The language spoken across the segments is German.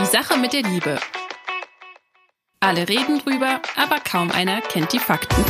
Sache mit der Liebe. Alle reden drüber, aber kaum einer kennt die Fakten.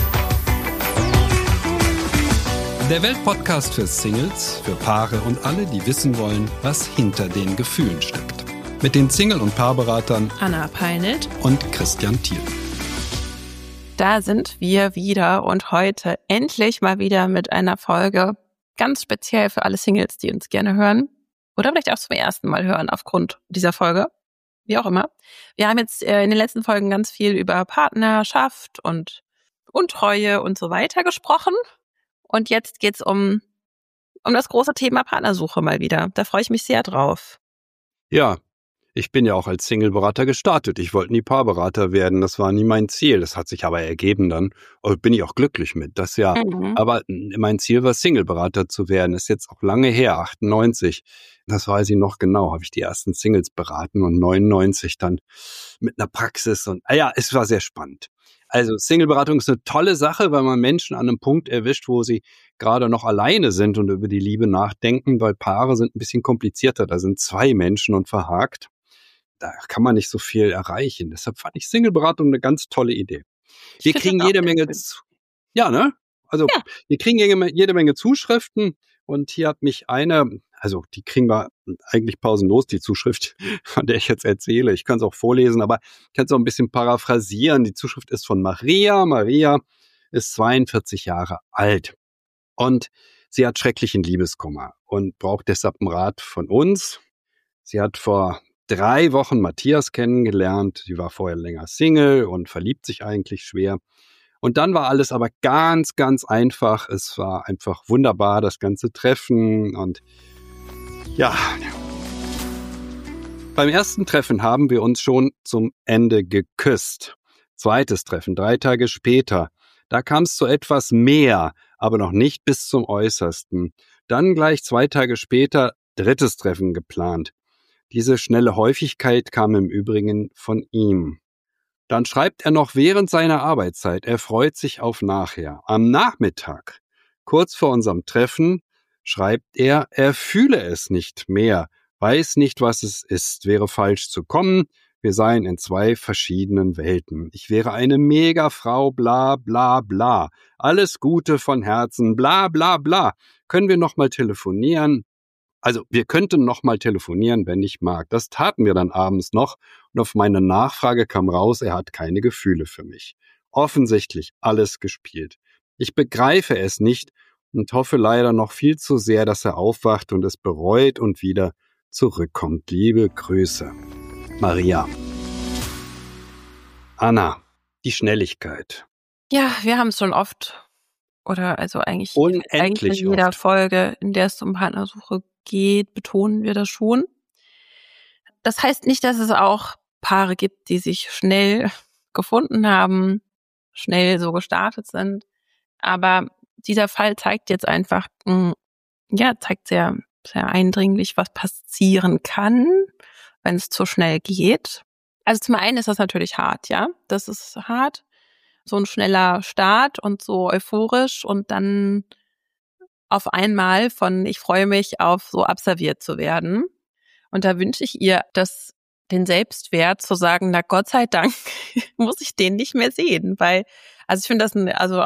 Der Weltpodcast für Singles, für Paare und alle, die wissen wollen, was hinter den Gefühlen steckt. Mit den Single- und Paarberatern Anna Peinelt und Christian Thiel. Da sind wir wieder und heute endlich mal wieder mit einer Folge ganz speziell für alle Singles, die uns gerne hören oder vielleicht auch zum ersten Mal hören aufgrund dieser Folge, wie auch immer. Wir haben jetzt in den letzten Folgen ganz viel über Partnerschaft und Untreue und so weiter gesprochen und jetzt geht's um das große Thema Partnersuche mal wieder. Da freue ich mich sehr drauf. Ja, ich bin ja auch als Single-Berater gestartet. Ich wollte nie Paarberater werden. Das war nie mein Ziel. Das hat sich aber ergeben dann. Und bin ich auch glücklich mit. Das ja. Aber mein Ziel war, Single-Berater zu werden. Ist jetzt auch lange her, 98. Das weiß ich noch genau. Habe ich die ersten Singles beraten und 99 dann mit einer Praxis. Und es war sehr spannend. Also Single-Beratung ist eine tolle Sache, weil man Menschen an einem Punkt erwischt, wo sie gerade noch alleine sind und über die Liebe nachdenken, weil Paare sind ein bisschen komplizierter. Da sind zwei Menschen und verhakt. Da kann man nicht so viel erreichen. Deshalb fand ich Single-Beratung eine ganz tolle Idee. Wir kriegen jede Menge, wir kriegen jede Menge Zuschriften und hier hat mich die kriegen wir eigentlich pausenlos, die Zuschrift, von der ich jetzt erzähle. Ich kann es auch vorlesen, aber ich kann es auch ein bisschen paraphrasieren. Die Zuschrift ist von Maria. Maria ist 42 Jahre alt und sie hat schrecklichen Liebeskummer und braucht deshalb einen Rat von uns. Sie hat vor 3 Wochen Matthias kennengelernt. Sie war vorher länger Single und verliebt sich eigentlich schwer. Und dann war alles aber ganz, ganz einfach. Es war einfach wunderbar, das ganze Treffen. Und ja, beim ersten Treffen haben wir uns schon zum Ende geküsst. Zweites Treffen, 3 Tage später. Da kam es zu etwas mehr, aber noch nicht bis zum Äußersten. Dann gleich 2 Tage später drittes Treffen geplant. Diese schnelle Häufigkeit kam im Übrigen von ihm. Dann schreibt er noch während seiner Arbeitszeit, er freut sich auf nachher. Am Nachmittag, kurz vor unserem Treffen, schreibt er fühle es nicht mehr, weiß nicht, was es ist, wäre falsch zu kommen, wir seien in 2 verschiedenen Welten. Ich wäre eine Megafrau, bla bla bla. Alles Gute von Herzen, bla bla bla. Können wir noch mal telefonieren? Also wir könnten noch mal telefonieren, wenn ich mag. Das taten wir dann abends noch und auf meine Nachfrage kam raus, er hat keine Gefühle für mich. Offensichtlich alles gespielt. Ich begreife es nicht und hoffe leider noch viel zu sehr, dass er aufwacht und es bereut und wieder zurückkommt. Liebe Grüße. Maria. Anna, die Schnelligkeit. Ja, wir haben es schon oft oder also eigentlich Unendlich in jeder oft. Folge, in der es um Partnersuche geht, betonen wir das schon. Das heißt nicht, dass es auch Paare gibt, die sich schnell gefunden haben, schnell so gestartet sind. Aber dieser Fall zeigt jetzt einfach, zeigt sehr, sehr eindringlich, was passieren kann, wenn es zu schnell geht. Also zum einen ist das natürlich hart, ja. Das ist hart. So ein schneller Start und so euphorisch und dann auf einmal von ich freue mich auf so abserviert zu werden. Und da wünsche ich ihr den Selbstwert zu sagen, na Gott sei Dank muss ich den nicht mehr sehen, weil, also ich finde das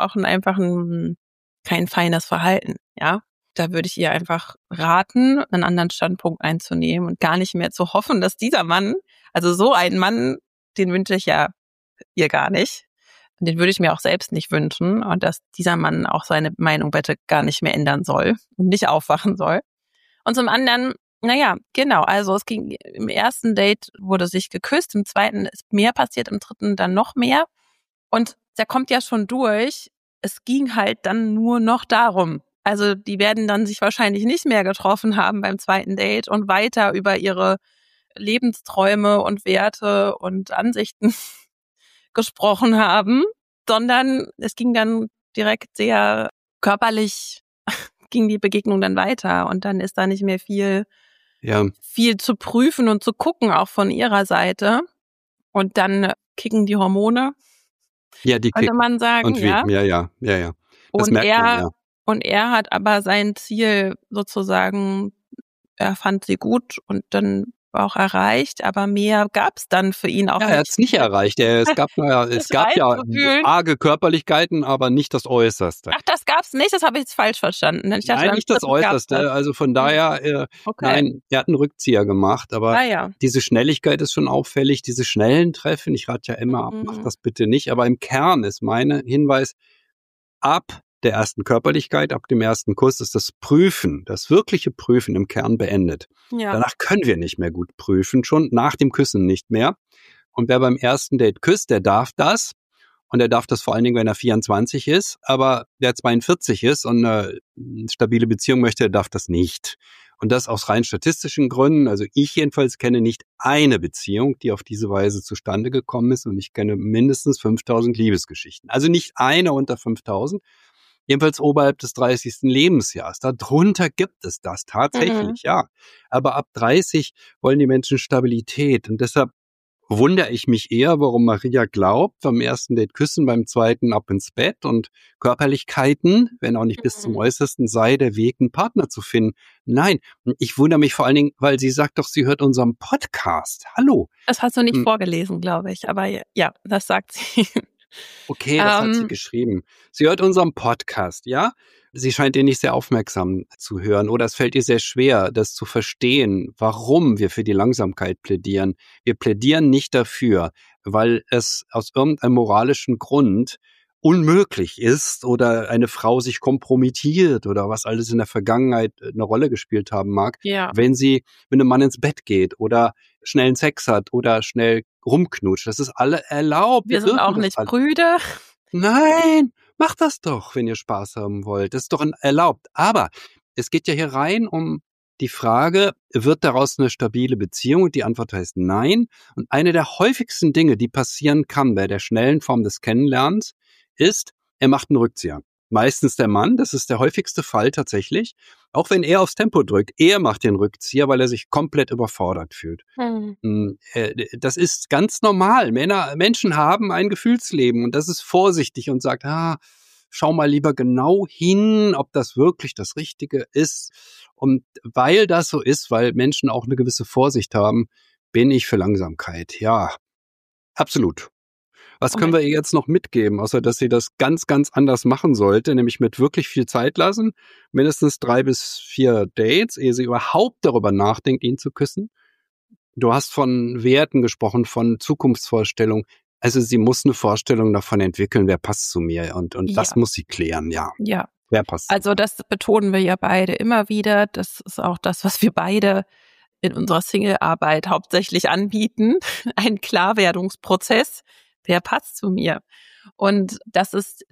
kein feines Verhalten, ja. Da würde ich ihr einfach raten, einen anderen Standpunkt einzunehmen und gar nicht mehr zu hoffen, dass dieser Mann, also so einen Mann, den wünsche ich ja ihr gar nicht. Den würde ich mir auch selbst nicht wünschen und dass dieser Mann auch seine Meinung bitte gar nicht mehr ändern soll und nicht aufwachen soll. Und zum anderen, also es ging im ersten Date wurde sich geküsst, im zweiten ist mehr passiert, im dritten dann noch mehr. Und der kommt ja schon durch. Es ging halt dann nur noch darum. Also die werden dann sich wahrscheinlich nicht mehr getroffen haben beim zweiten Date und weiter über ihre Lebensträume und Werte und Ansichten gesprochen haben, sondern es ging dann direkt sehr körperlich, ging die Begegnung dann weiter und dann ist da nicht mehr viel zu prüfen und zu gucken, auch von ihrer Seite. Und dann kicken die Hormone, Ja, die könnte man sagen. Und wie? Ja. Das merkt man, ja. Und er hat aber sein Ziel sozusagen, er fand sie gut und dann auch erreicht, aber mehr gab es dann für ihn auch Ja, nicht. er hat es nicht erreicht. Es gab ja arge Körperlichkeiten, aber nicht das Äußerste. Ach, das gab's nicht? Das habe ich jetzt falsch verstanden. Ich dachte, Nein, nicht das Äußerste. Also von daher, okay. Nein, er hat einen Rückzieher gemacht. Aber diese Schnelligkeit ist schon auffällig, diese schnellen Treffen. Ich rate ja immer ab, mach das bitte nicht. Aber im Kern ist mein Hinweis, ab der ersten Körperlichkeit, ab dem ersten Kuss ist das Prüfen, das wirkliche Prüfen im Kern beendet. Ja. Danach können wir nicht mehr gut prüfen, schon nach dem Küssen nicht mehr. Und wer beim ersten Date küsst, der darf das. Und er darf das vor allen Dingen, wenn er 24 ist. Aber wer 42 ist und eine stabile Beziehung möchte, der darf das nicht. Und das aus rein statistischen Gründen. Also ich jedenfalls kenne nicht eine Beziehung, die auf diese Weise zustande gekommen ist. Und ich kenne mindestens 5000 Liebesgeschichten. Also nicht eine unter 5000. Jedenfalls oberhalb des 30. Lebensjahres. Darunter gibt es das tatsächlich, ja. Aber ab 30 wollen die Menschen Stabilität. Und deshalb wundere ich mich eher, warum Maria glaubt, beim ersten Date küssen, beim zweiten ab ins Bett und Körperlichkeiten, wenn auch nicht bis zum Äußersten, sei der Weg, einen Partner zu finden. Nein, ich wundere mich vor allen Dingen, weil sie sagt doch, sie hört unseren Podcast. Hallo. Das hast du nicht vorgelesen, glaube ich. Aber ja, das sagt sie. Okay, das hat sie geschrieben. Sie hört unseren Podcast, ja? Sie scheint ihn nicht sehr aufmerksam zu hören oder es fällt ihr sehr schwer, das zu verstehen, warum wir für die Langsamkeit plädieren. Wir plädieren nicht dafür, weil es aus irgendeinem moralischen Grund unmöglich ist oder eine Frau sich kompromittiert oder was alles in der Vergangenheit eine Rolle gespielt haben mag, wenn sie mit einem Mann ins Bett geht oder schnellen Sex hat oder schnell rumknutscht. Das ist alle erlaubt. Wir sind auch nicht Brüder. Nein, macht das doch, wenn ihr Spaß haben wollt. Das ist doch erlaubt. Aber es geht ja hier rein um die Frage, wird daraus eine stabile Beziehung? Und die Antwort heißt nein. Und eine der häufigsten Dinge, die passieren kann bei der schnellen Form des Kennenlernens, ist, er macht einen Rückzieher. Meistens der Mann, das ist der häufigste Fall tatsächlich. Auch wenn er aufs Tempo drückt, er macht den Rückzieher, weil er sich komplett überfordert fühlt. Das ist ganz normal. Menschen haben ein Gefühlsleben und das ist vorsichtig und sagt, schau mal lieber genau hin, ob das wirklich das Richtige ist. Und weil das so ist, weil Menschen auch eine gewisse Vorsicht haben, bin ich für Langsamkeit. Ja, absolut. Was können wir ihr jetzt noch mitgeben, außer dass sie das ganz, ganz anders machen sollte, nämlich mit wirklich viel Zeit lassen, mindestens 3 bis 4 Dates, ehe sie überhaupt darüber nachdenkt, ihn zu küssen. Du hast von Werten gesprochen, von Zukunftsvorstellungen. Also sie muss eine Vorstellung davon entwickeln, wer passt zu mir und das muss sie klären, ja. Wer passt? Also das betonen wir ja beide immer wieder. Das ist auch das, was wir beide in unserer Single-Arbeit hauptsächlich anbieten. Ein Klarwerdungsprozess. Wer passt zu mir? Und das ist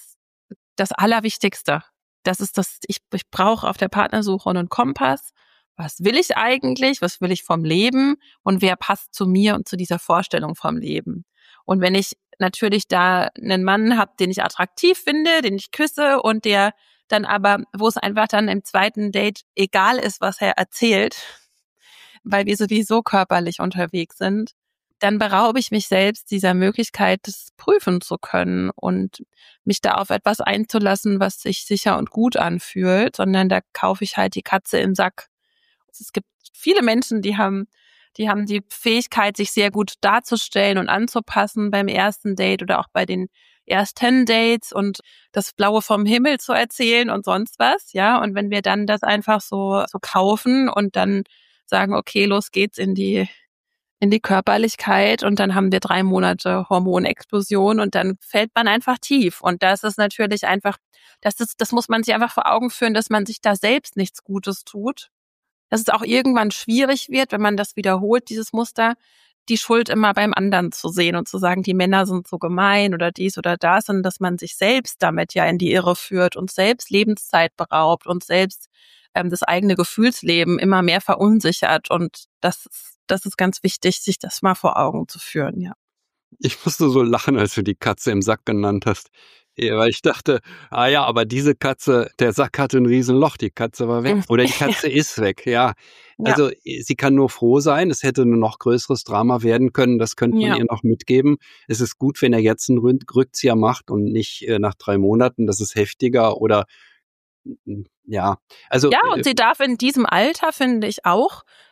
das Allerwichtigste. Das ist ich brauche auf der Partnersuche einen Kompass. Was will ich eigentlich? Was will ich vom Leben? Und wer passt zu mir und zu dieser Vorstellung vom Leben? Und wenn ich natürlich da einen Mann habe, den ich attraktiv finde, den ich küsse und der dann aber, wo es einfach dann im zweiten Date egal ist, was er erzählt, weil wir sowieso körperlich unterwegs sind, dann beraube ich mich selbst dieser Möglichkeit, das prüfen zu können und mich da auf etwas einzulassen, was sich sicher und gut anfühlt, sondern da kaufe ich halt die Katze im Sack. Es gibt viele Menschen, die haben die Fähigkeit, sich sehr gut darzustellen und anzupassen beim ersten Date oder auch bei den ersten Dates und das Blaue vom Himmel zu erzählen und sonst was, ja. Und wenn wir dann das einfach so kaufen und dann sagen, okay, los geht's in die Körperlichkeit und dann haben wir 3 Monate Hormonexplosion und dann fällt man einfach tief. Und das ist natürlich einfach, das muss man sich einfach vor Augen führen, dass man sich da selbst nichts Gutes tut. Dass es auch irgendwann schwierig wird, wenn man das wiederholt, dieses Muster, die Schuld immer beim anderen zu sehen und zu sagen, die Männer sind so gemein oder dies oder das, und dass man sich selbst damit ja in die Irre führt und selbst Lebenszeit beraubt und selbst das eigene Gefühlsleben immer mehr verunsichert. Und das ist ganz wichtig, sich das mal vor Augen zu führen, ja. Ich musste so lachen, als du die Katze im Sack genannt hast. Ja, weil ich dachte, aber diese Katze, der Sack hatte ein Riesenloch, die Katze war weg. Oder die Katze ist weg, ja. Also sie kann nur froh sein, es hätte ein noch größeres Drama werden können, das könnte man ihr noch mitgeben. Es ist gut, wenn er jetzt einen Rückzieher macht und nicht nach 3 Monaten, das ist heftiger oder und sie darf in diesem Alter, finde ich auch,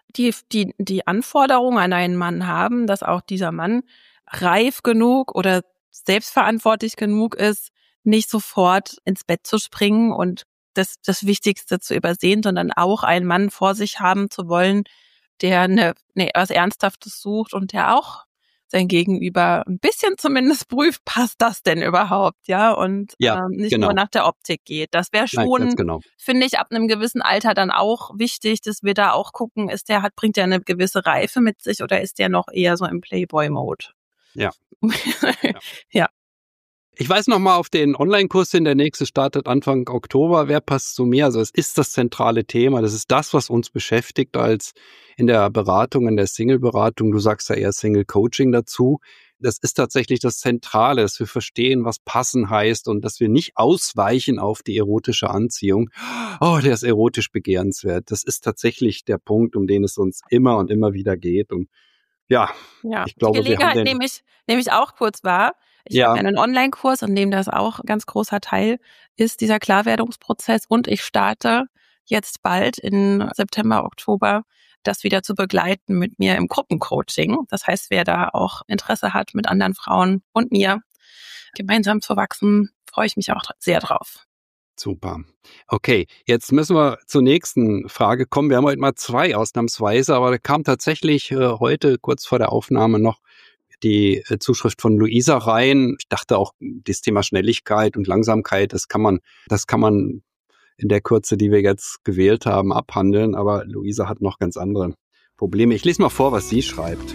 die Anforderung an einen Mann haben, dass auch dieser Mann reif genug oder selbstverantwortlich genug ist, nicht sofort ins Bett zu springen und das Wichtigste zu übersehen, sondern auch einen Mann vor sich haben zu wollen, der was Ernsthaftes sucht und der auch sein Gegenüber ein bisschen zumindest prüft, passt das denn überhaupt, ja, und nicht nur nach der Optik geht. Das wäre schon, finde ich, ab einem gewissen Alter dann auch wichtig, dass wir da auch gucken, bringt der eine gewisse Reife mit sich oder ist der noch eher so im Playboy-Mode? Ja. Ja. Ich weise nochmal auf den Online-Kurs hin, der nächste startet Anfang Oktober. Wer passt zu mir? Also es ist das zentrale Thema. Das ist das, was uns beschäftigt als in der Beratung, in der Single-Beratung. Du sagst ja eher Single-Coaching dazu. Das ist tatsächlich das Zentrale, dass wir verstehen, was passen heißt und dass wir nicht ausweichen auf die erotische Anziehung. Oh, der ist erotisch begehrenswert. Das ist tatsächlich der Punkt, um den es uns immer und immer wieder geht. Und ja, ich glaube, die Gelegenheit nehme ich auch kurz wahr. Ich habe einen Online-Kurs, in dem das auch ein ganz großer Teil ist, dieser Klarwerdungsprozess. Und ich starte jetzt bald in September, Oktober, das wieder zu begleiten mit mir im Gruppencoaching. Das heißt, wer da auch Interesse hat, mit anderen Frauen und mir gemeinsam zu wachsen, freue ich mich auch sehr drauf. Super. Okay, jetzt müssen wir zur nächsten Frage kommen. Wir haben heute mal 2 ausnahmsweise, aber da kam tatsächlich heute kurz vor der Aufnahme noch die Zuschrift von Luisa rein. Ich dachte auch, das Thema Schnelligkeit und Langsamkeit, das kann man in der Kürze, die wir jetzt gewählt haben, abhandeln. Aber Luisa hat noch ganz andere Probleme. Ich lese mal vor, was sie schreibt.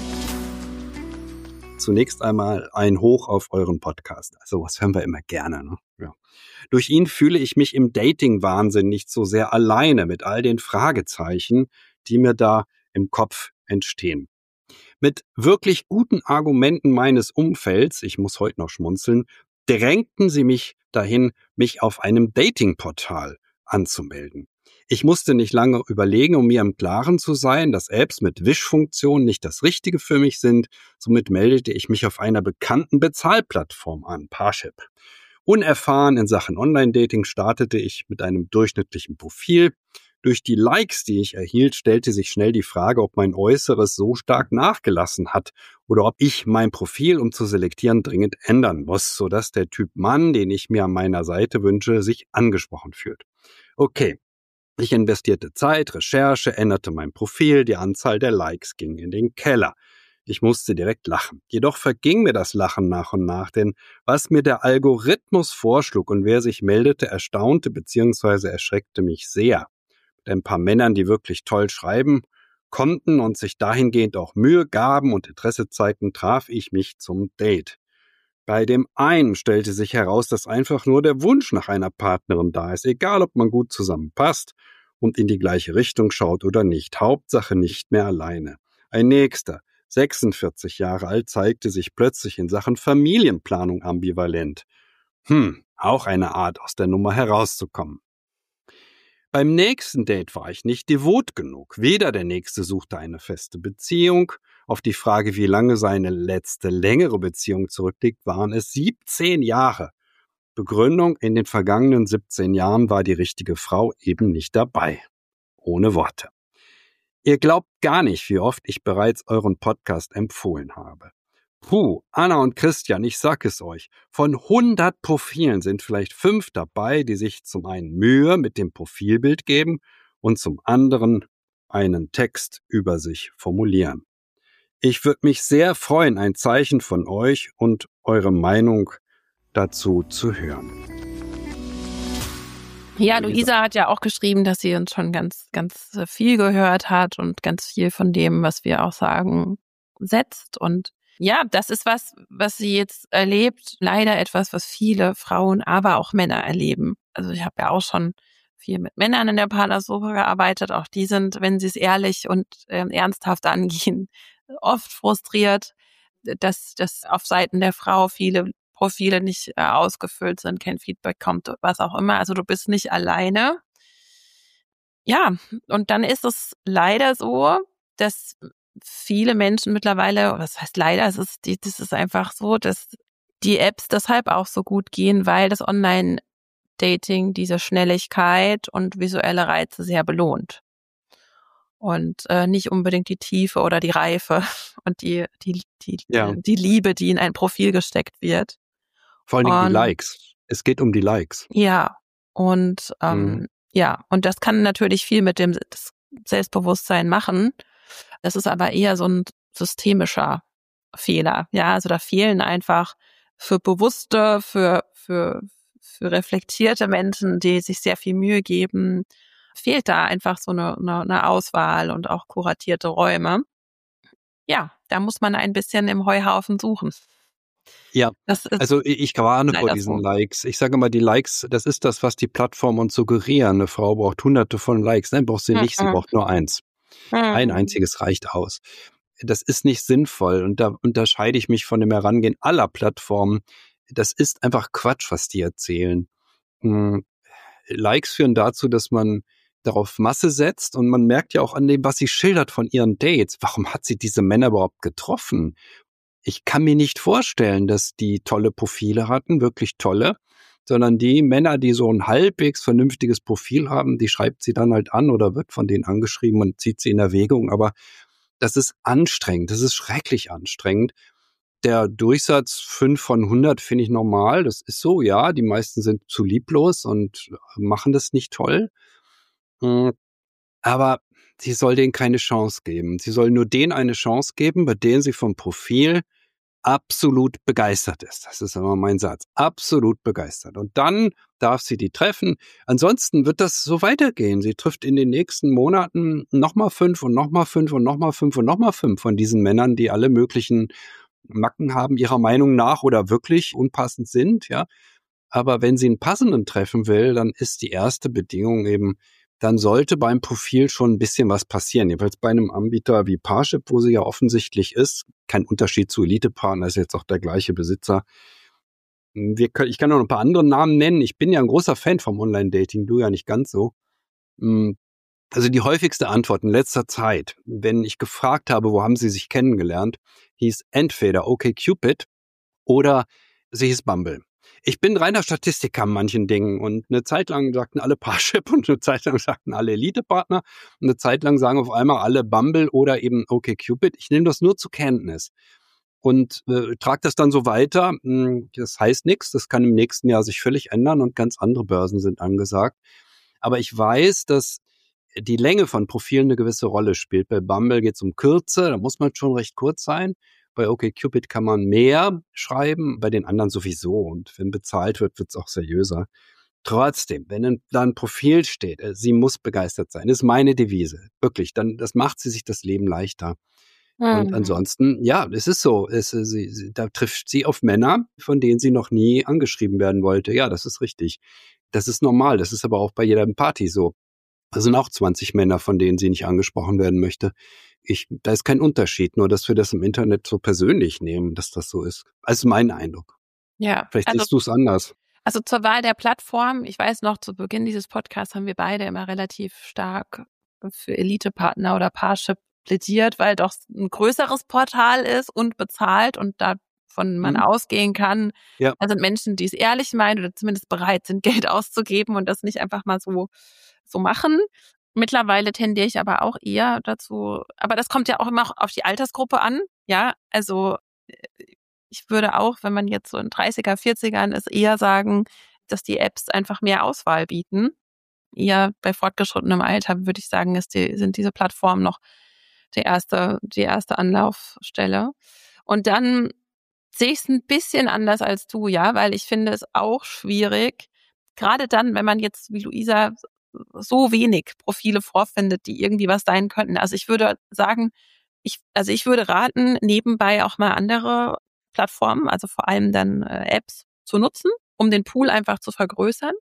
Zunächst einmal ein Hoch auf euren Podcast. Also was hören wir immer gerne, ne? Ja. Durch ihn fühle ich mich im Dating-Wahnsinn nicht so sehr alleine mit all den Fragezeichen, die mir da im Kopf entstehen. Mit wirklich guten Argumenten meines Umfelds, ich muss heute noch schmunzeln, drängten sie mich dahin, mich auf einem Datingportal anzumelden. Ich musste nicht lange überlegen, um mir im Klaren zu sein, dass Apps mit Wischfunktion nicht das Richtige für mich sind. Somit meldete ich mich auf einer bekannten Bezahlplattform an, Parship. Unerfahren in Sachen Online-Dating startete ich mit einem durchschnittlichen Profil. Durch die Likes, die ich erhielt, stellte sich schnell die Frage, ob mein Äußeres so stark nachgelassen hat oder ob ich mein Profil, um zu selektieren, dringend ändern muss, sodass der Typ Mann, den ich mir an meiner Seite wünsche, sich angesprochen fühlt. Okay, ich investierte Zeit, Recherche, änderte mein Profil, die Anzahl der Likes ging in den Keller. Ich musste direkt lachen. Jedoch verging mir das Lachen nach und nach, denn was mir der Algorithmus vorschlug und wer sich meldete, erstaunte bzw. erschreckte mich sehr. Mit ein paar Männern, die wirklich toll schreiben konnten und sich dahingehend auch Mühe gaben und Interesse zeigten, traf ich mich zum Date. Bei dem einen stellte sich heraus, dass einfach nur der Wunsch nach einer Partnerin da ist, egal ob man gut zusammenpasst und in die gleiche Richtung schaut oder nicht. Hauptsache nicht mehr alleine. Ein nächster, 46 Jahre alt, zeigte sich plötzlich in Sachen Familienplanung ambivalent. Auch eine Art, aus der Nummer herauszukommen. Beim nächsten Date war ich nicht devot genug. Weder der Nächste suchte eine feste Beziehung. Auf die Frage, wie lange seine letzte längere Beziehung zurückliegt, waren es 17 Jahre. Begründung: In den vergangenen 17 Jahren war die richtige Frau eben nicht dabei. Ohne Worte. Ihr glaubt gar nicht, wie oft ich bereits euren Podcast empfohlen habe. Anna und Christian, ich sag es euch, von 100 Profilen sind vielleicht 5 dabei, die sich zum einen Mühe mit dem Profilbild geben und zum anderen einen Text über sich formulieren. Ich würde mich sehr freuen, ein Zeichen von euch und eure Meinung dazu zu hören. Ja, Luisa hat ja auch geschrieben, dass sie uns schon ganz, ganz viel gehört hat und ganz viel von dem, was wir auch sagen, setzt. Und ja, das ist was sie jetzt erlebt. Leider etwas, was viele Frauen, aber auch Männer erleben. Also ich habe ja auch schon viel mit Männern in der Partnersuche gearbeitet. Auch die sind, wenn sie es ehrlich und ernsthaft angehen, oft frustriert, dass auf Seiten der Frau viele Profile nicht ausgefüllt sind, kein Feedback kommt, was auch immer. Also du bist nicht alleine. Ja, und dann ist es leider so, dass viele Menschen mittlerweile, was heißt leider, das ist einfach so, dass die Apps deshalb auch so gut gehen, weil das Online-Dating diese Schnelligkeit und visuelle Reize sehr belohnt. und nicht unbedingt die Tiefe oder die Reife und die Ja. Liebe, die in ein Profil gesteckt wird. Vor allen Dingen die Und Likes. Es geht um die Likes. ja, und und das kann natürlich viel mit dem Selbstbewusstsein machen. Das ist aber eher so ein systemischer Fehler. Ja, also da fehlen einfach für bewusste, für reflektierte Menschen, die sich sehr viel Mühe geben, fehlt da einfach so eine Auswahl und auch kuratierte Räume. Ja, da muss man ein bisschen im Heuhaufen suchen. Ja, Das ist also ich warne vor leider diesen so. Likes. Ich sage mal, die Likes, das ist das, was die Plattformen uns suggerieren. Eine Frau braucht hunderte von Likes. Nein, braucht sie nicht. Sie braucht nur eins. Ein einziges reicht aus. Das ist nicht sinnvoll und da unterscheide ich mich von dem Herangehen aller Plattformen. Das ist einfach Quatsch, was die erzählen. Likes führen dazu, dass man darauf Masse setzt und man merkt ja auch an dem, was sie schildert von ihren Dates. Warum hat sie diese Männer überhaupt getroffen? Ich kann mir nicht vorstellen, dass die tolle Profile hatten, wirklich tolle, sondern die Männer, die so ein halbwegs vernünftiges Profil haben, die schreibt sie dann halt an oder wird von denen angeschrieben und zieht sie in Erwägung. Aber das ist anstrengend, das ist schrecklich anstrengend. Der Durchsatz 5 von 100 finde ich normal. Das ist so, ja, die meisten sind zu lieblos und machen das nicht toll. Aber sie soll denen keine Chance geben. Sie soll nur denen eine Chance geben, bei denen sie vom Profil absolut begeistert ist. Das ist immer mein Satz. Absolut begeistert. Und dann darf sie die treffen. Ansonsten wird das so weitergehen. Sie trifft in den nächsten Monaten nochmal 5 und nochmal 5 und nochmal 5 und nochmal 5 von diesen Männern, die alle möglichen Macken haben, ihrer Meinung nach oder wirklich unpassend sind, ja. Aber wenn sie einen passenden treffen will, dann ist die erste Bedingung eben, dann sollte beim Profil schon ein bisschen was passieren. Jedenfalls bei einem Anbieter wie Parship, wo sie ja offensichtlich ist, kein Unterschied zu Elite-Partner, ist jetzt auch der gleiche Besitzer. Ich kann noch ein paar andere Namen nennen. Ich bin ja ein großer Fan vom Online-Dating, du ja nicht ganz so. Also die häufigste Antwort in letzter Zeit, wenn ich gefragt habe, wo haben sie sich kennengelernt, hieß entweder OkCupid oder sie hieß Bumble. Ich bin reiner Statistiker an manchen Dingen und eine Zeit lang sagten alle Parship und eine Zeit lang sagten alle Elite-Partner und eine Zeit lang sagen auf einmal alle Bumble oder eben OkCupid. Ich nehme das nur zur Kenntnis und trage das dann so weiter. Das heißt nichts, das kann im nächsten Jahr sich völlig ändern und ganz andere Börsen sind angesagt. Aber ich weiß, dass die Länge von Profilen eine gewisse Rolle spielt. Bei Bumble geht es um Kürze, da muss man schon recht kurz sein. Bei OkCupid kann man mehr schreiben, bei den anderen sowieso. Und wenn bezahlt wird, wird es auch seriöser. Trotzdem, wenn da ein Profil steht, sie muss begeistert sein, ist meine Devise. Wirklich, dann das macht sie sich das Leben leichter. Und ansonsten, ja, es ist so. Da trifft sie auf Männer, von denen sie noch nie angeschrieben werden wollte. Ja, das ist richtig. Das ist normal. Das ist aber auch bei jeder Party so. Da sind auch 20 Männer, von denen sie nicht angesprochen werden möchte. Da ist kein Unterschied, nur dass wir das im Internet so persönlich nehmen, dass das so ist. Also mein Eindruck. Ja, Vielleicht siehst du es anders. Also zur Wahl der Plattform, ich weiß noch, zu Beginn dieses Podcasts haben wir beide immer relativ stark für Elite-Partner oder Parship plädiert, weil doch ein größeres Portal ist und bezahlt und davon man ausgehen kann, Ja. da sind Menschen, die es ehrlich meinen oder zumindest bereit sind, Geld auszugeben und das nicht einfach mal so machen. Mittlerweile tendiere ich aber auch eher dazu, aber das kommt ja auch immer auf die Altersgruppe an, ja, also ich würde auch, wenn man jetzt so in 30er, 40ern ist, eher sagen, dass die Apps einfach mehr Auswahl bieten. Eher bei fortgeschrittenem Alter würde ich sagen, sind diese Plattformen noch die erste Anlaufstelle. Und dann sehe ich es ein bisschen anders als du, ja, weil ich finde es auch schwierig, gerade dann, wenn man jetzt wie Luisa so wenig Profile vorfindet, die irgendwie was sein könnten. Also ich würde sagen, ich würde raten, nebenbei auch mal andere Plattformen, also vor allem dann Apps zu nutzen, um den Pool einfach zu vergrößern.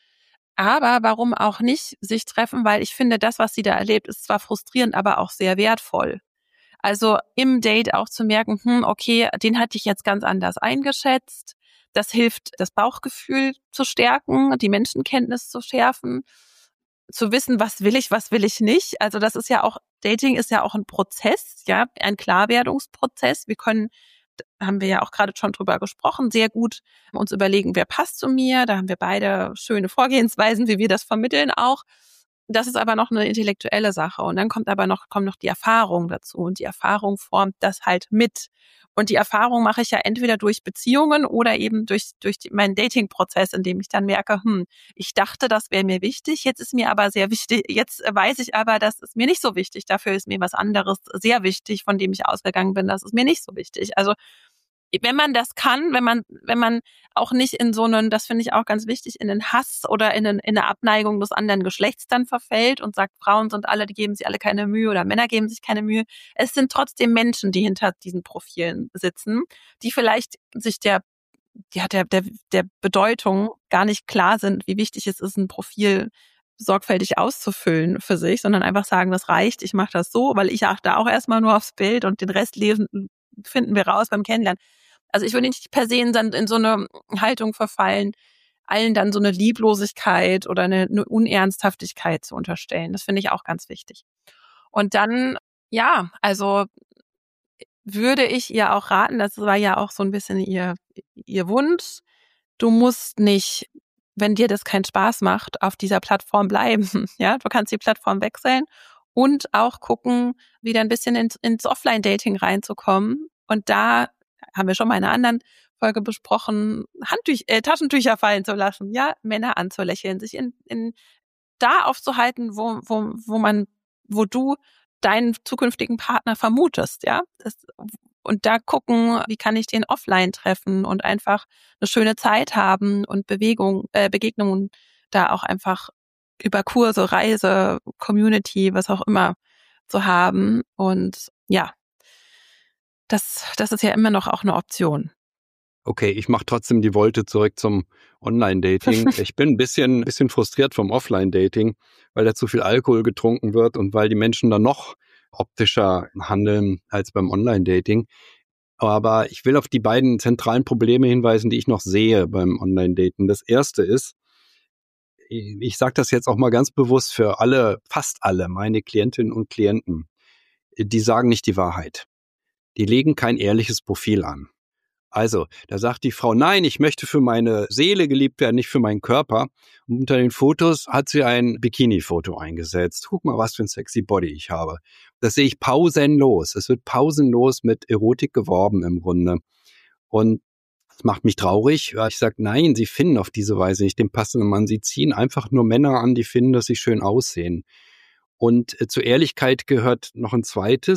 Aber warum auch nicht sich treffen, weil ich finde, das, was sie da erlebt, ist zwar frustrierend, aber auch sehr wertvoll. Also im Date auch zu merken, okay, den hatte ich jetzt ganz anders eingeschätzt. Das hilft, das Bauchgefühl zu stärken, die Menschenkenntnis zu schärfen, zu wissen, was will ich nicht. Also das ist ja auch, Dating ist ja auch ein Prozess, ja, ein Klarwerdungsprozess. Haben wir ja auch gerade schon drüber gesprochen, sehr gut uns überlegen, wer passt zu mir. Da haben wir beide schöne Vorgehensweisen, wie wir das vermitteln auch. das ist aber noch eine intellektuelle Sache. Und dann kommt noch die Erfahrung dazu. Und die Erfahrung formt das halt mit. Und die Erfahrung mache ich ja entweder durch Beziehungen oder eben durch meinen Dating-Prozess, in dem ich dann merke, ich dachte, das wäre mir wichtig, jetzt ist mir aber sehr wichtig, jetzt weiß ich aber, das ist mir nicht so wichtig. Dafür ist mir was anderes sehr wichtig, von dem ich ausgegangen bin, das ist mir nicht so wichtig. Also wenn man das kann, wenn man auch nicht in so einen, das finde ich auch ganz wichtig, in den Hass oder in eine Abneigung des anderen Geschlechts dann verfällt und sagt, Frauen sind alle, die geben sich alle keine Mühe oder Männer geben sich keine Mühe. Es sind trotzdem Menschen, die hinter diesen Profilen sitzen, die vielleicht sich der Bedeutung gar nicht klar sind, wie wichtig es ist, ein Profil sorgfältig auszufüllen für sich, sondern einfach sagen, das reicht, ich mache das so, weil ich achte auch erstmal nur aufs Bild und den Rest finden wir raus beim Kennenlernen. Also ich würde nicht per se in so eine Haltung verfallen, allen dann so eine Lieblosigkeit oder eine Unernsthaftigkeit zu unterstellen. Das finde ich auch ganz wichtig. Und dann, ja, also würde ich ihr auch raten, das war ja auch so ein bisschen ihr Wunsch, du musst nicht, wenn dir das keinen Spaß macht, auf dieser Plattform bleiben. Ja, du kannst die Plattform wechseln und auch gucken, wieder ein bisschen ins Offline-Dating reinzukommen. Und da haben wir schon mal in einer anderen Folge besprochen, Taschentücher fallen zu lassen, ja, Männer anzulächeln, sich da aufzuhalten, wo du deinen zukünftigen Partner vermutest, ja. Und da gucken, wie kann ich den offline treffen und einfach eine schöne Zeit haben und Begegnungen da auch einfach über Kurse, Reise, Community, was auch immer zu haben. Und ja, das ist ja immer noch auch eine Option. Okay, ich mache trotzdem die Volte zurück zum Online-Dating. Ich bin ein bisschen frustriert vom Offline-Dating, weil da zu viel Alkohol getrunken wird und weil die Menschen dann noch optischer handeln als beim Online-Dating. Aber ich will auf die beiden zentralen Probleme hinweisen, die ich noch sehe beim Online-Dating. Das erste ist, ich sage das jetzt auch mal ganz bewusst für fast alle meine Klientinnen und Klienten, die sagen nicht die Wahrheit. Die legen kein ehrliches Profil an. Also, da sagt die Frau, nein, ich möchte für meine Seele geliebt werden, nicht für meinen Körper. Und unter den Fotos hat sie ein Bikini-Foto eingesetzt. Guck mal, was für ein sexy Body ich habe. Das sehe ich pausenlos. Es wird pausenlos mit Erotik geworben im Grunde. Und das macht mich traurig. Ich sage, nein, sie finden auf diese Weise nicht den passenden Mann. Sie ziehen einfach nur Männer an, die finden, dass sie schön aussehen. Und zur Ehrlichkeit gehört noch ein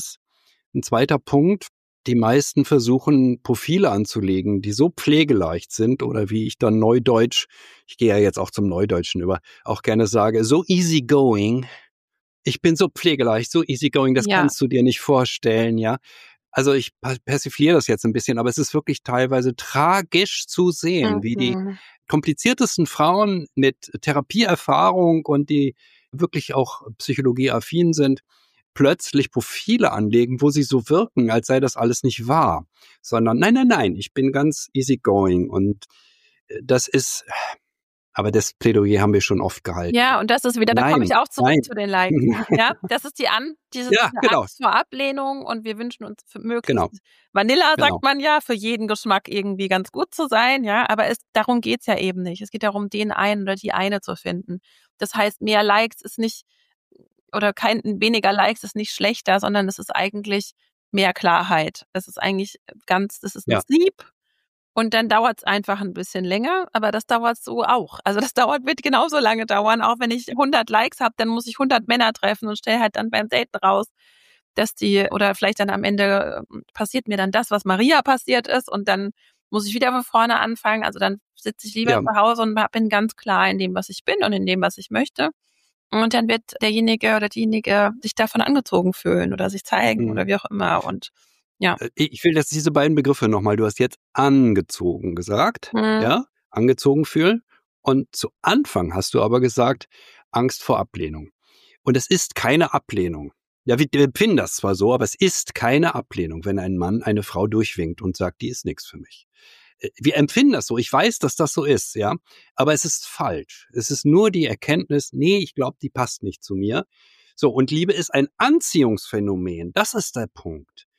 zweiter Punkt. Die meisten versuchen, Profile anzulegen, die so pflegeleicht sind oder wie ich dann neudeutsch, ich gehe ja jetzt auch zum Neudeutschen über, auch gerne sage, so easygoing. Ich bin so pflegeleicht, so easygoing, das kannst du dir nicht vorstellen, ja. Also ich persifliere das jetzt ein bisschen, aber es ist wirklich teilweise tragisch zu sehen, wie die kompliziertesten Frauen mit Therapieerfahrung und die wirklich auch psychologieaffin sind, plötzlich Profile anlegen, wo sie so wirken, als sei das alles nicht wahr, sondern nein, ich bin ganz easygoing und das ist, aber das Plädoyer haben wir schon oft gehalten. Ja, und das ist wieder, da komme ich auch zurück zu den Likes. Ja, das ist diese Angst vor Ablehnung und wir wünschen uns für möglichst Vanilla, sagt man ja, für jeden Geschmack irgendwie ganz gut zu sein, ja, aber darum geht's ja eben nicht. Es geht darum, den einen oder die eine zu finden. Das heißt, mehr Likes ist nicht, oder weniger Likes ist nicht schlechter, sondern es ist eigentlich mehr Klarheit. Das ist eigentlich das ist ein Sieb und dann dauert es einfach ein bisschen länger, aber das dauert so auch. Also das wird genauso lange dauern, auch wenn ich 100 Likes habe, dann muss ich 100 Männer treffen und stelle halt dann beim Daten raus, oder vielleicht dann am Ende passiert mir dann das, was Maria passiert ist und dann muss ich wieder von vorne anfangen. Also dann sitze ich lieber zu Hause und bin ganz klar in dem, was ich bin und in dem, was ich möchte. Und dann wird derjenige oder diejenige sich davon angezogen fühlen oder sich zeigen oder wie auch immer. Und ja. Ich will jetzt diese beiden Begriffe nochmal. Du hast jetzt angezogen gesagt, ja, angezogen fühlen. Und zu Anfang hast du aber gesagt, Angst vor Ablehnung. Und es ist keine Ablehnung. Ja, wir empfinden das zwar so, aber es ist keine Ablehnung, wenn ein Mann eine Frau durchwinkt und sagt, die ist nichts für mich. Wir empfinden das so. Ich weiß, dass das so ist, ja. Aber es ist falsch. Es ist nur die Erkenntnis, nee, ich glaube, die passt nicht zu mir. So, und Liebe ist ein Anziehungsphänomen. Das ist der Punkt.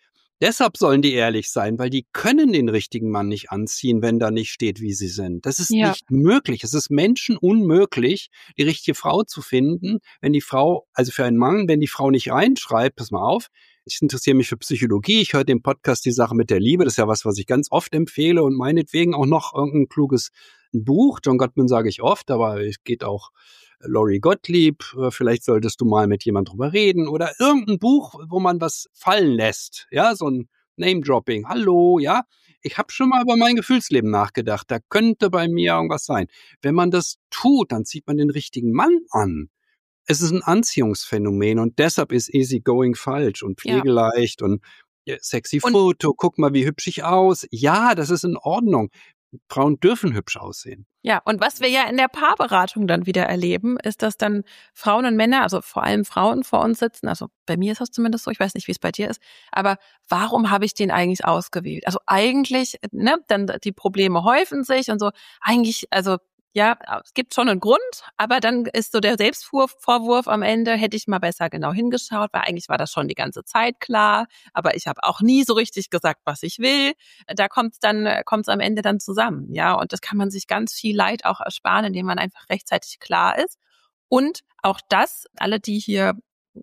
Deshalb sollen die ehrlich sein, weil die können den richtigen Mann nicht anziehen, wenn da nicht steht, wie sie sind. Das ist nicht möglich. Es ist menschenunmöglich, die richtige Frau zu finden, wenn die Frau, also für einen Mann, wenn die Frau nicht reinschreibt, pass mal auf, ich interessiere mich für Psychologie, ich höre den Podcast Die Sache mit der Liebe, das ist ja was ich ganz oft empfehle und meinetwegen auch noch irgendein kluges Buch. John Gottman sage ich oft, aber es geht auch Lori Gottlieb, vielleicht solltest du mal mit jemand drüber reden oder irgendein Buch, wo man was fallen lässt, ja, so ein Name-Dropping, hallo, ja, ich habe schon mal über mein Gefühlsleben nachgedacht, da könnte bei mir irgendwas sein. Wenn man das tut, dann zieht man den richtigen Mann an. Es ist ein Anziehungsphänomen und deshalb ist Easygoing falsch und pflegeleicht und sexy Foto, guck mal, wie hübsch ich aus. Ja, das ist in Ordnung. Frauen dürfen hübsch aussehen. Ja, und was wir ja in der Paarberatung dann wieder erleben, ist, dass dann Frauen und Männer, also vor allem Frauen vor uns sitzen, also bei mir ist das zumindest so, ich weiß nicht, wie es bei dir ist, aber warum habe ich den eigentlich ausgewählt? Also eigentlich, ne, dann die Probleme häufen sich und so, eigentlich, also ja, es gibt schon einen Grund, aber dann ist so der Selbstvorwurf am Ende, hätte ich mal besser genau hingeschaut, weil eigentlich war das schon die ganze Zeit klar, aber ich habe auch nie so richtig gesagt, was ich will. Da kommt's am Ende dann zusammen, ja, und das kann man sich ganz viel Leid auch ersparen, indem man einfach rechtzeitig klar ist. Und auch das, alle, die hier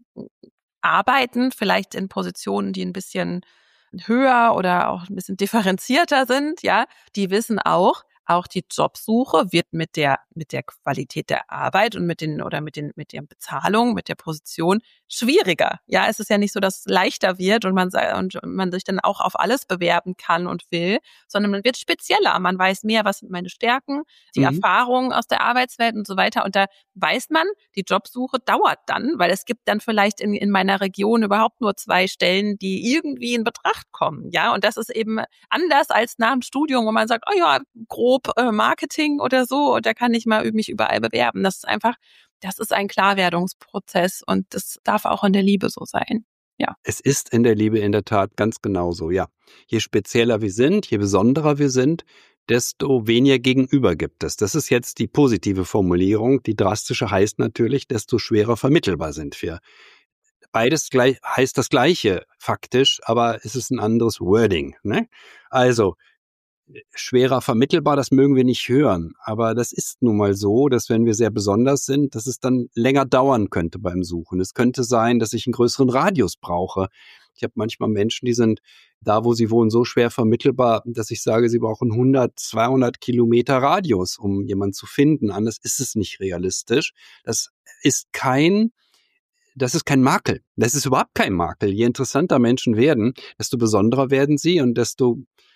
arbeiten, vielleicht in Positionen, die ein bisschen höher oder auch ein bisschen differenzierter sind, ja, die wissen auch die Jobsuche wird mit der Qualität der Arbeit und mit der Bezahlung, mit der Position schwieriger. Ja, es ist ja nicht so, dass es leichter wird und man sich dann auch auf alles bewerben kann und will, sondern man wird spezieller. Man weiß mehr, was sind meine Stärken, die Erfahrungen aus der Arbeitswelt und so weiter. Und da weiß man, die Jobsuche dauert dann, weil es gibt dann vielleicht in meiner Region überhaupt nur 2 Stellen, die irgendwie in Betracht kommen. Ja, und das ist eben anders als nach dem Studium, wo man sagt, oh ja, grob Marketing oder so, und da kann ich mal mich überall bewerben. Das ist ein Klarwerdungsprozess und das darf auch in der Liebe so sein. Ja. Es ist in der Liebe in der Tat ganz genauso, ja. Je spezieller wir sind, je besonderer wir sind, desto weniger Gegenüber gibt es. Das ist jetzt die positive Formulierung. Die drastische heißt natürlich, desto schwerer vermittelbar sind wir. Beides heißt das Gleiche faktisch, aber es ist ein anderes Wording, ne? Also, schwerer vermittelbar, das mögen wir nicht hören. Aber das ist nun mal so, dass wenn wir sehr besonders sind, dass es dann länger dauern könnte beim Suchen. Es könnte sein, dass ich einen größeren Radius brauche. Ich habe manchmal Menschen, die sind da, wo sie wohnen, so schwer vermittelbar, dass ich sage, sie brauchen 100, 200 Kilometer Radius, um jemanden zu finden. Anders ist es nicht realistisch. Das ist kein Makel. Das ist überhaupt kein Makel. Je interessanter Menschen werden, desto besonderer werden sie und desto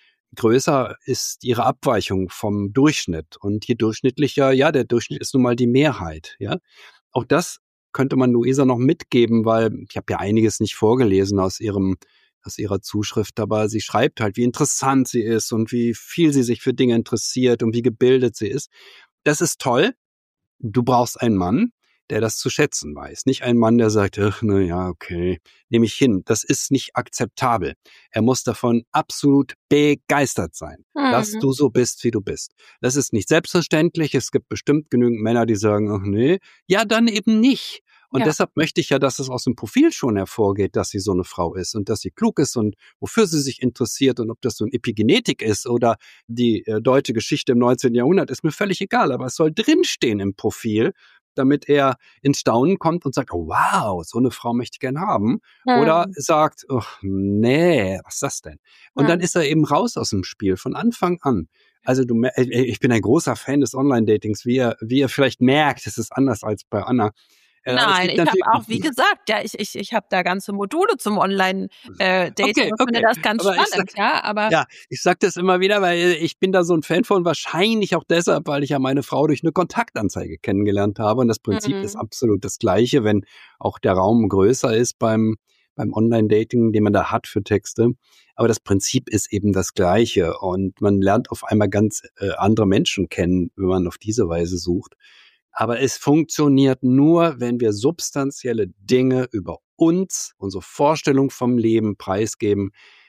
größer ist ihre Abweichung vom Durchschnitt. Und je durchschnittlicher, ja, der Durchschnitt ist nun mal die Mehrheit, ja. Auch das könnte man Luisa noch mitgeben, weil ich habe ja einiges nicht vorgelesen aus ihrer Zuschrift, aber sie schreibt halt, wie interessant sie ist und wie viel sie sich für Dinge interessiert und wie gebildet sie ist. Das ist toll. Du brauchst einen Mann, der das zu schätzen weiß. Nicht ein Mann, der sagt, ach, na ja, okay, nehme ich hin. Das ist nicht akzeptabel. Er muss davon absolut begeistert sein, dass du so bist, wie du bist. Das ist nicht selbstverständlich. Es gibt bestimmt genügend Männer, die sagen, ach nee, ja, dann eben nicht. Und deshalb möchte ich ja, dass es aus dem Profil schon hervorgeht, dass sie so eine Frau ist und dass sie klug ist und wofür sie sich interessiert und ob das so ein Epigenetik ist oder die deutsche Geschichte im 19. Jahrhundert, ist mir völlig egal. Aber es soll drinstehen im Profil, damit er ins Staunen kommt und sagt, oh wow, so eine Frau möchte ich gern haben. Oder sagt, oh, nee, was ist das denn? Und dann ist er eben raus aus dem Spiel von Anfang an. Also ich bin ein großer Fan des Online-Datings, wie ihr vielleicht merkt, es ist anders als bei Anna. Nein, ich habe auch, wie gesagt, ja, ich habe da ganze Module zum Online-Dating und finde das ganz spannend, Ja, ich sage das immer wieder, weil ich bin da so ein Fan von, wahrscheinlich auch deshalb, weil ich ja meine Frau durch eine Kontaktanzeige kennengelernt habe und das Prinzip ist absolut das Gleiche, wenn auch der Raum größer ist beim Online-Dating, den man da hat für Texte. Aber das Prinzip ist eben das Gleiche und man lernt auf einmal ganz andere Menschen kennen, wenn man auf diese Weise sucht. Aber es funktioniert nur, wenn wir substanzielle Dinge über uns, unsere Vorstellung vom Leben preisgeben.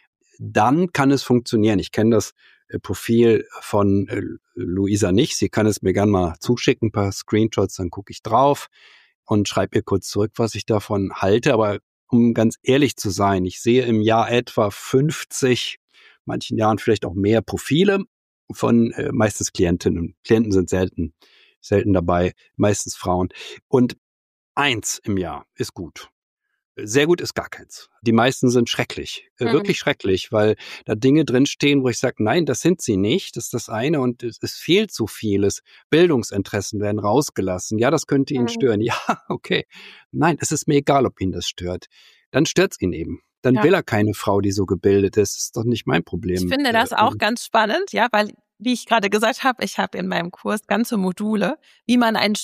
Dann kann es funktionieren. Ich kenne das Profil von Luisa nicht. Sie kann es mir gerne mal zuschicken, ein paar Screenshots, dann gucke ich drauf und schreibe ihr kurz zurück, was ich davon halte. Aber um ganz ehrlich zu sein, ich sehe im Jahr etwa 50, manchen Jahren vielleicht auch mehr Profile von meistens Klientinnen. Klienten sind selten dabei, meistens Frauen. Und 1 im Jahr ist gut. Sehr gut ist gar keins. Die meisten sind schrecklich, wirklich schrecklich, weil da Dinge drinstehen, wo ich sage, nein, das sind sie nicht, das ist das eine und es fehlt so vieles. Bildungsinteressen werden rausgelassen. Ja, das könnte ihn stören. Ja, okay. Nein, es ist mir egal, ob ihn das stört. Dann stört's ihn eben. Dann will er keine Frau, die so gebildet ist. Das ist doch nicht mein Problem. Ich finde das auch ganz spannend, ja, weil, wie ich gerade gesagt habe, ich habe in meinem Kurs ganze Module, wie man ein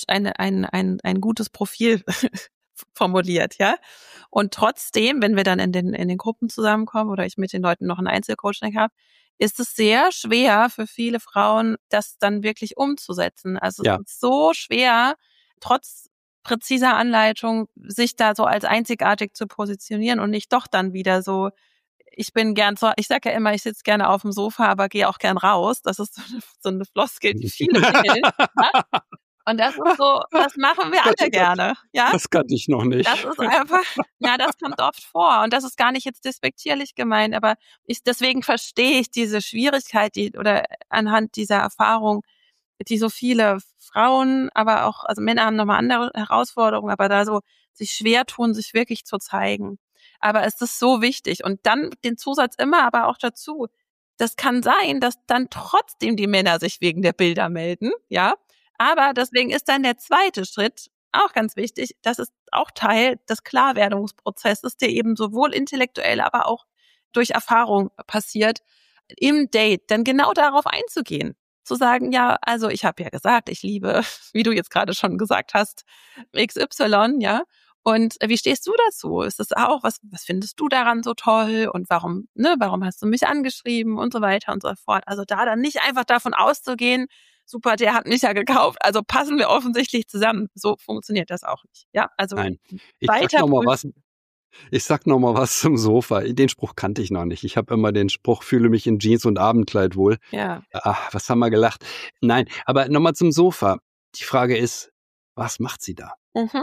gutes Profil formuliert, ja. Und trotzdem, wenn wir dann in den Gruppen zusammenkommen oder ich mit den Leuten noch ein Einzelcoaching habe, ist es sehr schwer für viele Frauen, das dann wirklich umzusetzen. Also es ist so schwer, trotz präziser Anleitung, sich da so als einzigartig zu positionieren und nicht doch dann wieder so, ich sage ja immer, ich sitze gerne auf dem Sofa, aber gehe auch gern raus. Das ist so eine Floskel, die viele wählen. Ja? Und das ist so, das machen wir alle gerne. Ja? Das kannte ich noch nicht. Das ist einfach, ja, das kommt oft vor. Und das ist gar nicht jetzt despektierlich gemeint, aber deswegen verstehe ich diese Schwierigkeit, oder anhand dieser Erfahrung, die so viele Frauen, aber auch, also Männer haben nochmal andere Herausforderungen, aber da so sich schwer tun, sich wirklich zu zeigen. Aber es ist so wichtig. Und dann den Zusatz immer aber auch dazu, das kann sein, dass dann trotzdem die Männer sich wegen der Bilder melden, ja. Aber deswegen ist dann der zweite Schritt auch ganz wichtig. Das ist auch Teil des Klarwerdungsprozesses, der eben sowohl intellektuell, aber auch durch Erfahrung passiert, im Date dann genau darauf einzugehen. Zu sagen, ja, also ich habe ja gesagt, ich liebe, wie du jetzt gerade schon gesagt hast, XY, ja. Und wie stehst du dazu? Ist das auch, was findest du daran so toll? Und warum hast du mich angeschrieben und so weiter und so fort? Also da dann nicht einfach davon auszugehen, super, der hat mich ja gekauft, also passen wir offensichtlich zusammen. So funktioniert das auch nicht. Ja, also nein. Ich sag noch mal was zum Sofa. Den Spruch kannte ich noch nicht. Ich habe immer den Spruch, fühle mich in Jeans und Abendkleid wohl. Ja. Ach, was haben wir gelacht? Nein, aber noch mal zum Sofa. Die Frage ist, was macht sie da?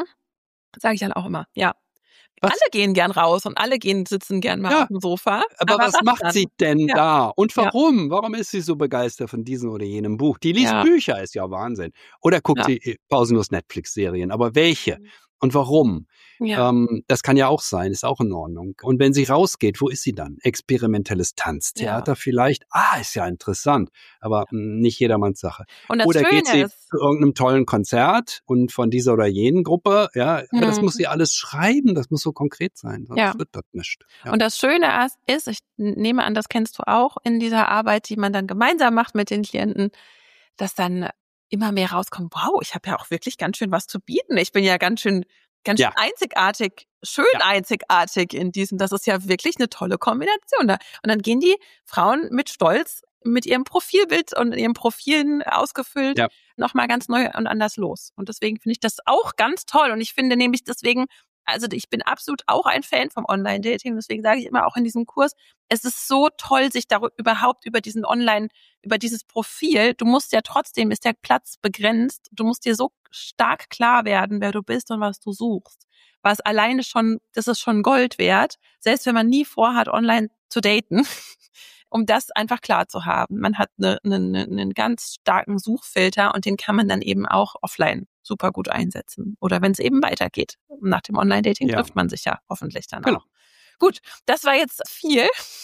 Sage ich dann auch immer, ja. Was? Alle gehen gern raus und alle sitzen gern mal auf dem Sofa. Aber was macht sie denn da? Und warum? Ja. Warum ist sie so begeistert von diesem oder jenem Buch? Die liest Bücher, ist ja Wahnsinn. Oder guckt sie pausenlos Netflix-Serien. Aber welche? Und warum? Ja. Das kann ja auch sein, ist auch in Ordnung. Und wenn sie rausgeht, wo ist sie dann? Experimentelles Tanztheater vielleicht? Ist ja interessant, aber nicht jedermanns Sache. Und das oder Schöne geht sie ist, zu irgendeinem tollen Konzert und von dieser oder jenen Gruppe, ja, aber das muss sie alles schreiben, das muss so konkret sein, sonst wird das nicht. Ja. Und das Schöne ist, ich nehme an, das kennst du auch in dieser Arbeit, die man dann gemeinsam macht mit den Klienten, dass dann immer mehr rauskommt, wow, ich habe ja auch wirklich ganz schön was zu bieten. Ich bin ja ganz schön einzigartig, einzigartig in diesem, das ist ja wirklich eine tolle Kombination. Und dann gehen die Frauen mit Stolz, mit ihrem Profilbild und ihren Profilen ausgefüllt, nochmal ganz neu und anders los. Und deswegen finde ich das auch ganz toll. Und ich finde nämlich deswegen, also ich bin absolut auch ein Fan vom Online-Dating, deswegen sage ich immer auch in diesem Kurs, es ist so toll, sich überhaupt über diesen über dieses Profil, du musst ja trotzdem, ist der Platz begrenzt, du musst dir so stark klar werden, wer du bist und was du suchst. Was alleine schon, das ist schon Gold wert, selbst wenn man nie vorhat, online zu daten, um das einfach klar zu haben. Man hat einen ganz starken Suchfilter und den kann man dann eben auch offline super gut einsetzen. Oder wenn es eben weitergeht. Nach dem Online-Dating trifft man sich ja hoffentlich dann auch. Gut, das war jetzt viel.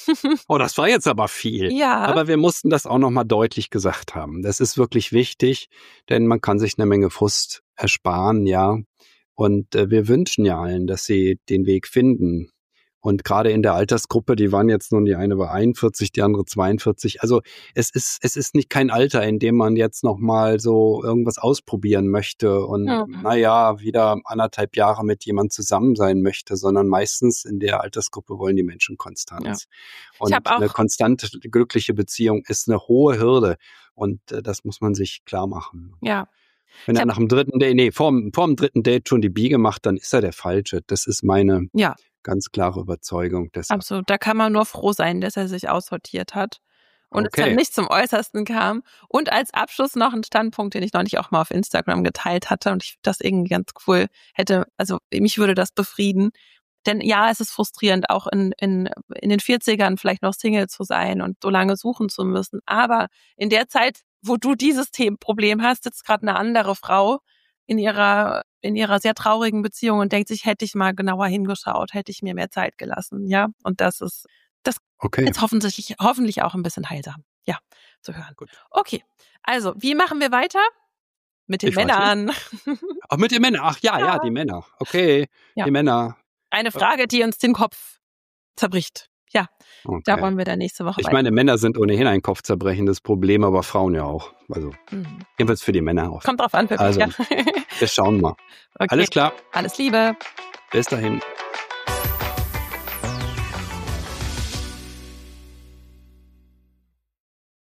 Das war jetzt aber viel. Ja. Aber wir mussten das auch nochmal deutlich gesagt haben. Das ist wirklich wichtig, denn man kann sich eine Menge Frust ersparen, ja. Und wir wünschen ja allen, dass sie den Weg finden. Und gerade in der Altersgruppe, die waren jetzt nun, die eine war 41, die andere 42. Also es ist nicht kein Alter, in dem man jetzt nochmal so irgendwas ausprobieren möchte und wieder 1,5 Jahre mit jemand zusammen sein möchte, sondern meistens in der Altersgruppe wollen die Menschen Konstanz. Ja. Und eine konstante, glückliche Beziehung ist eine hohe Hürde und das muss man sich klar machen. Ja. Wenn er nach dem dritten Date, vor dem dritten Date schon die Biege macht, dann ist er der Falsche. Das ist meine ganz klare Überzeugung. Deshalb. Absolut, da kann man nur froh sein, dass er sich aussortiert hat und es dann nicht zum Äußersten kam. Und als Abschluss noch ein Standpunkt, den ich neulich auch mal auf Instagram geteilt hatte und ich das irgendwie ganz cool hätte, also mich würde das befrieden. Denn ja, es ist frustrierend, auch in den 40ern vielleicht noch Single zu sein und so lange suchen zu müssen. Aber in der Zeit, wo du dieses Themenproblem hast, sitzt gerade eine andere Frau in ihrer sehr traurigen Beziehung und denkt sich, hätte ich mal genauer hingeschaut, hätte ich mir mehr Zeit gelassen. Ja, und das ist jetzt hoffentlich auch ein bisschen heilsam, ja, zu hören. Gut. Okay, also, wie machen wir weiter? Mit den Männern. Ach, mit den Männern. Ach ja, die Männer. Okay, ja. Die Männer. Eine Frage, die uns den Kopf zerbricht. Ja, okay. Da wollen wir dann nächste Woche weiter. Ich meine, Männer sind ohnehin ein kopfzerbrechendes Problem, aber Frauen ja auch. Also, jedenfalls für die Männer auch. Kommt drauf an, wirklich, also, wir schauen mal. Okay. Alles klar. Alles Liebe. Bis dahin.